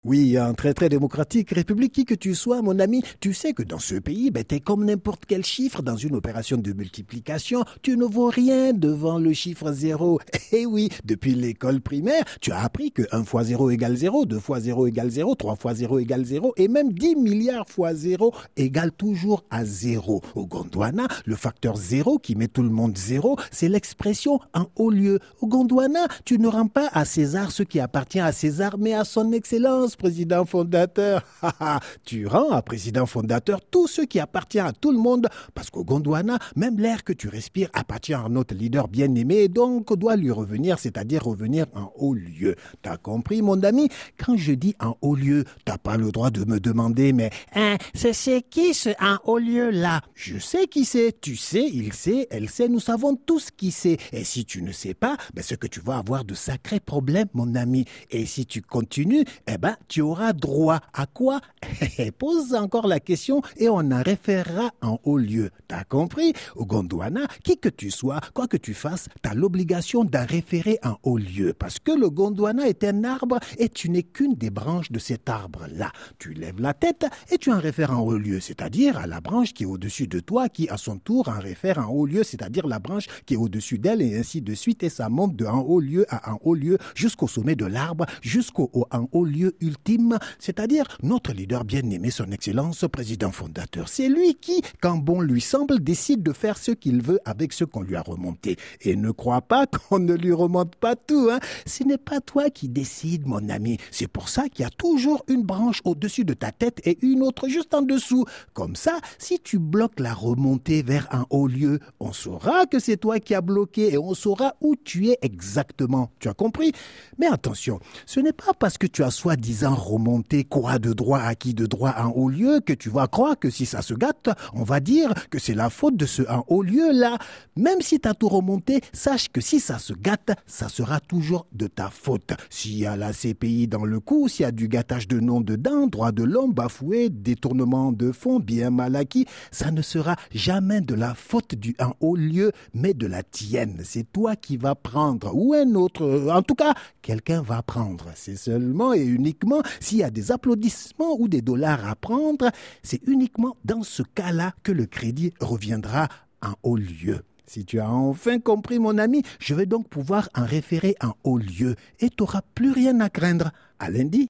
Oui, un très démocratique, république qui que tu sois, mon ami, tu sais que dans ce pays, t'es comme n'importe quel chiffre dans une opération de multiplication. Tu ne vaux rien devant le chiffre zéro. Eh oui, depuis l'école primaire, tu as appris que 1 fois 0 égale 0, 2 fois 0 égale 0, 3 fois 0 égale 0, et même 10 milliards fois 0 égale toujours à 0. Au Gondwana, le facteur 0 qui met tout le monde 0, c'est l'expression en haut lieu. Au Gondwana, tu ne rends pas à César ce qui appartient à César, mais à son excellence président fondateur. Tu rends à président fondateur tout ce qui appartient à tout le monde, parce qu'au Gondwana, même l'air que tu respires appartient à notre leader bien-aimé et donc doit lui revenir, c'est-à-dire revenir en haut lieu. T'as compris, mon ami? Quand je dis en haut lieu, t'as pas le droit de me demander, mais c'est qui ce en haut lieu là? Je sais qui c'est, tu sais, il sait, elle sait, nous savons tous qui c'est. Et si tu ne sais pas, c'est que tu vas avoir de sacrés problèmes, mon ami. Et si tu continues, tu auras droit à quoi? Pose encore la question et on en référera en haut lieu. T'as compris? Au Gondwana, qui que tu sois, quoi que tu fasses, t'as l'obligation d'en référer en haut lieu. Parce que le Gondwana est un arbre et tu n'es qu'une des branches de cet arbre-là. Tu lèves la tête et tu en réfères en haut lieu, c'est-à-dire à la branche qui est au-dessus de toi, qui à son tour en réfère en haut lieu, c'est-à-dire la branche qui est au-dessus d'elle et ainsi de suite. Et ça monte de en haut lieu à en haut lieu jusqu'au sommet de l'arbre, jusqu'au en haut lieu ultime, c'est-à-dire notre leader bien-aimé, son excellence, président fondateur. C'est lui qui, quand bon lui semble, décide de faire ce qu'il veut avec ce qu'on lui a remonté. Et ne crois pas qu'on ne lui remonte pas tout, hein. Ce n'est pas toi qui décides, mon ami. C'est pour ça qu'il y a toujours une branche au-dessus de ta tête et une autre juste en dessous. Comme ça, si tu bloques la remontée vers un haut lieu, on saura que c'est toi qui as bloqué et on saura où tu es exactement. Tu as compris? Mais attention, ce n'est pas parce que tu as soi-disant remonté quoi de droit acquis de droit en haut lieu que tu vas croire que si ça se gâte, on va dire que c'est la faute de ce en haut lieu là. Même si tu as tout remonté, sache que si ça se gâte, ça sera toujours de ta faute. S'il y a la CPI dans le coup, s'il y a du gâtage de nom dedans, droit de l'homme bafoué, détournement de fonds bien mal acquis, ça ne sera jamais de la faute du en haut lieu, mais de la tienne. C'est toi qui vas prendre, ou un autre, en tout cas, quelqu'un va prendre. C'est seulement et uniquement s'il y a des applaudissements ou des dollars à prendre, c'est uniquement dans ce cas-là que le crédit reviendra en haut lieu. Si tu as enfin compris, mon ami, je vais donc pouvoir en référer en haut lieu et tu n'auras plus rien à craindre. À lundi.